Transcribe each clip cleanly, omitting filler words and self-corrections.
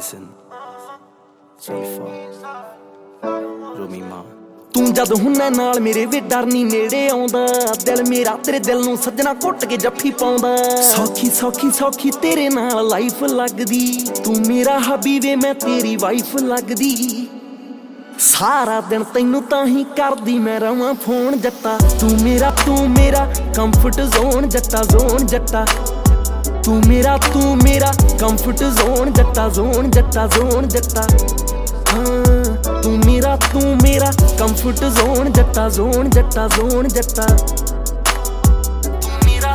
Listen, Zulfa, Rumima। ਤੂੰ ਜਦ ਹੁੰਨਾ ਨਾਲ ਮੇਰੇ ਵੇ ਡਰ ਨੀ ਨੇੜੇ ਆਉਂਦਾ, ਦਿਲ ਮੇਰਾ ਤੇਰੇ ਦਿਲ ਨੂੰ ਸੱਜਣਾ ਘੁੱਟ ਕੇ ਜੱਫੀ ਪਾਉਂਦਾ। ਸੌਖੀ ਸੌਖੀ ਸੌਖੀ ਤੇਰੇ ਨਾਲ ਲਾਈਫ ਲੱਗਦੀ, ਤੂੰ ਮੇਰਾ ਹਬੀ ਵੇ ਮੈਂ ਤੇਰੀ ਵਾਈਫ ਲੱਗਦੀ। ਸਾਰਾ ਦਿਨ ਤੈਨੂੰ ਤਾਂ ਹੀ ਕਰਦੀ ਮੈਂ ਰਵਾਂ ਫੋਨ ਜੱਟਾ, ਤੂੰ ਮੇਰਾ ਕੰਫਰਟ ਜ਼ੋਨ ਜੱਟਾ ਜ਼ੋਨ ਜੱਟਾ। ਤੂੰ ਮੇਰਾ ਕੰਫਰਟ ਜ਼ੋਨ ਜੱਟਾ ਜ਼ੋਨ ਜੱਟਾ ਜ਼ੋਨ ਜੱਟਾ। ਹਾਂ ਤੂੰ ਮੇਰਾ ਕੰਫਰਟ ਜ਼ੋਨ ਜੱਟਾ ਜ਼ੋਨ ਜੱਟਾ ਜ਼ੋਨ ਜੱਟਾ। ਤੂੰ ਮੇਰਾ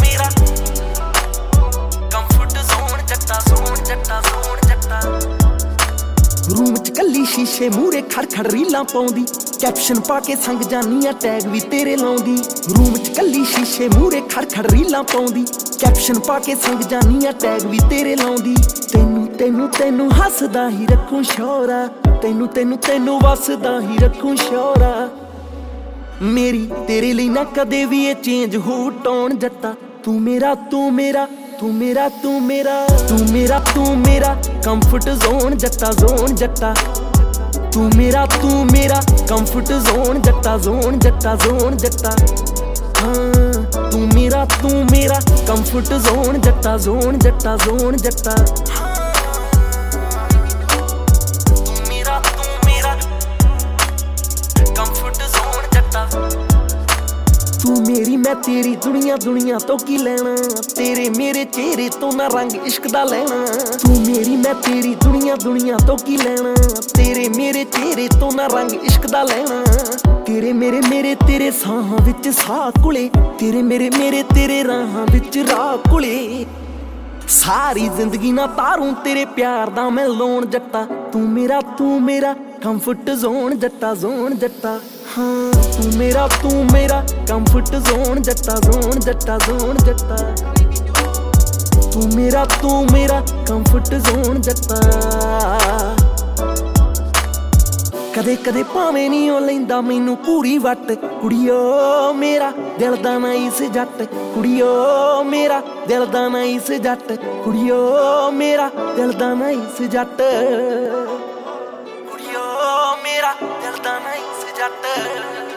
ਕੰਫਰਟ ਜ਼ੋਨ ਜੱਟਾ ਜ਼ੋਨ ਜੱਟਾ ਜ਼ੋਨ ਜੱਟਾ। ਰੂਮ ਚ ਕੱਲੀ ਸ਼ੀਸ਼ੇ ਮੂਹਰੇ ਖੜ ਰੀਲਾਂ ਪਾਉਂਦੀ, ਕੈਪਸ਼ਨ ਪਾ ਕੇ ਸੰਗ ਜਾਨੀ ਆ ਟੈਗ ਵੀ ਤੇਰੇ ਲਾਉਂਦੀ। ਰੂਮ ਚ ਕੱਲੀ ਸ਼ੀਸ਼ੇ ਮੂਹਰੇ ਖੜ ਰੀਲਾਂ ਪਾਉਂਦੀ, ਕੈਪਸ਼ਨ ਪਾ ਕੇ ਸੰਗ ਜਾਨੀ ਆ ਟੈਗ ਵੀ ਤੇਰੇ ਲਾਉਂਦੀ। ਤੈਨੂੰ ਹੱਸਦਾ ਹੀ ਰੱਖੂੰ ਸ਼ੌਰਾ, ਤੈਨੂੰ ਵਸਦਾ ਹੀ ਰੱਖੂੰ ਸ਼ੌਰਾ। ਮੇਰੀ ਤੇਰੇ ਲਈ ਨਾ ਕਦੇ ਵੀ ਇਹ ਚੇਂਜ ਹੋ ਟੋਨ ਜੱਟਾ। ਤੂੰ ਮੇਰਾ ਕੰਫਰਟ ਜ਼ੋਨ ਜੱਟਾ ਜ਼ੋਨ ਜੱਟਾ। ਤੂੰ ਮੇਰਾ ਕੰਫਰਟ ਜ਼ੋਨ ਜੱਟਾ ਜ਼ੋਨ ਜੱਟਾ ਜ਼ੋਨ ਜੱਟਾ। ਹਾਂ ਤੂੰ ਮੇਰਾ ਕੰਫਰਟ ਜ਼ੋਨ ਜੱਟਾ ਜ਼ੋਨ ਜੱਟਾ ਜ਼ੋਨ ਜੱਟਾ। ਤੂੰ ਮੇਰੀ ਮੈਂ ਤੇਰੀ ਦੁਨੀਆ ਤੋਂ ਕੀ ਲੈਣਾ, ਤੇਰੇ ਮੇਰੇ ਚਿਹਰੇ ਤੋਂ ਨਾ ਰੰਗ ਇਸ਼ਕ ਦਾ ਲੈਣਾ। ਤੂੰ ਮੇਰੀ ਮੈਂ ਤੇਰੀ ਦੁਨੀਆ ਤੋਂ ਕੀ ਲੈਣਾ, ਤੇਰੇ ਮੇਰੇ ਚਿਹਰੇ ਤੋਂ ਨਾ ਰੰਗ ਇਸ਼ਕ ਦਾ ਲੈਣਾ। ਤੇਰੇ ਮੇਰੇ ਤੇਰੇ ਸਾਹਾਂ ਵਿੱਚ ਸਾਹ ਕੁਲੇ, ਤੇਰੇ ਮੇਰੇ ਤੇਰੇ ਰਾਹਾਂ ਵਿੱਚ ਰਾਹ ਕੁਲੇ। ਸਾਰੀ ਜ਼ਿੰਦਗੀ ਨਾ ਤਾਰੂ ਤੇਰੇ ਪਿਆਰ ਦਾ ਮੈਂ ਲੋਨ ਜੱਟਾ। ਤੂੰ ਮੇਰਾ ਕੰਫਰਟ ਜ਼ੋਨ ਜੱਟਾ ਜ਼ੋਨ ਜੱਟਾ। ਹਾਂ ਤੂੰ ਮੇਰਾ ਕੰਫਰਟ ਜ਼ੋਨ ਜੱਟਾ ਜ਼ੋਨ ਜੱਟਾ ਜ਼ੋਨ ਜੱਟਾ। ਤੂੰ ਮੇਰਾ ਕੰਫਰਟ ਜ਼ੋਨ ਜੱਟਾ। ਕਦੇ ਭਾਵੇਂ ਨੀ ਉਹ ਲੈਂਦਾ ਮੈਨੂੰ ਪੂਰੀ ਵੱਟ, ਕੁੜੀਓ ਮੇਰਾ ਦਿਲ ਦਾ ਨਾ ਇਸ ਜੱਟ। ਕੁੜੀਓ ਮੇਰਾ ਦਿਲ ਦਾ ਨਾ ਇਸ ਜੱਟ, ਕੁੜੀਓ ਮੇਰਾ ਦਿਲ ਦਾ ਨਾ ਇਸ ਜੱਟ। ਕੁੜੀਓ ਮੇਰਾ ਦਿਲ ਦਾ ਨਾ ਇਸ ਜੱਟ।